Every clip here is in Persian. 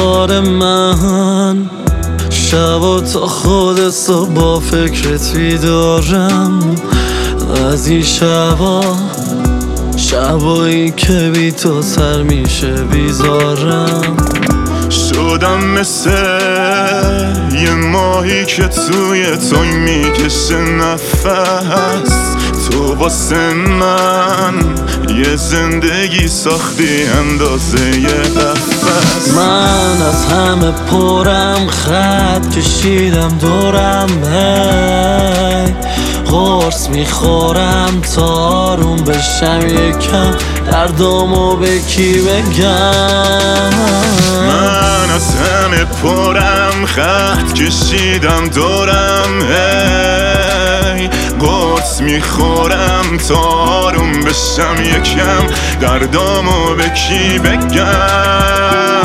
کار من شبا تا خود صبح با فکرت بیدارم. از این شبایی که بی تو سر میشه بیزارم. شدم مثل یه ماهی که توی توی میکشه نفس. تو واسه من یه زندگی ساختی اندازه یه قفس. من از همه پرم خط کشیدم دورم، هی قرص میخورم تا آروم بشم یکم، دردامو به کی بگم؟ من از همه پرم خط کشیدم دورم، هی قرص میخورم تا آروم بشم یکم، دردامو به کی بگم؟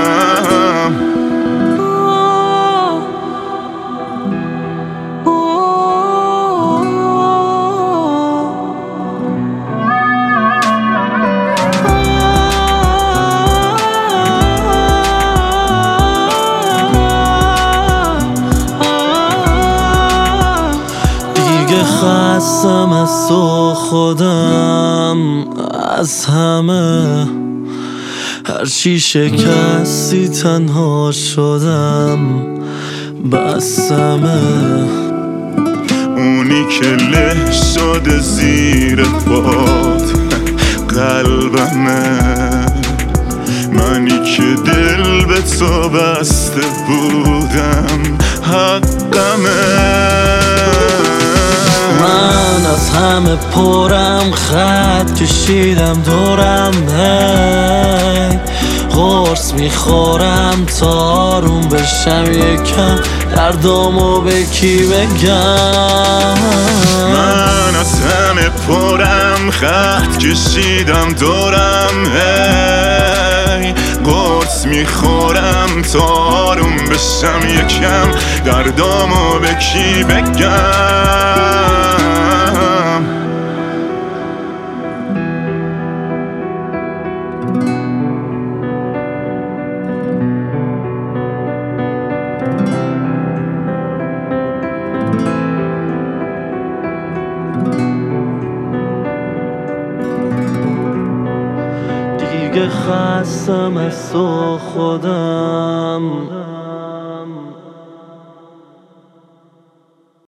خستم از تو خودم، از همه هرچی شکستی تنها شدم، بسمه اونی که له شده زیر باد قلبمه، منی که دل به تو بسته بودم حقمه. من از همه پرم خط کشیدم دورم، هی قرص میخورم تا آروم بشم یکم، دردامو به کی بگم؟ من از همه پرم خط کشیدم دورم، هی قرص میخورم تا آروم بشم یکم، دردامو به کی بگم؟ دیگه خستم از تو خودم،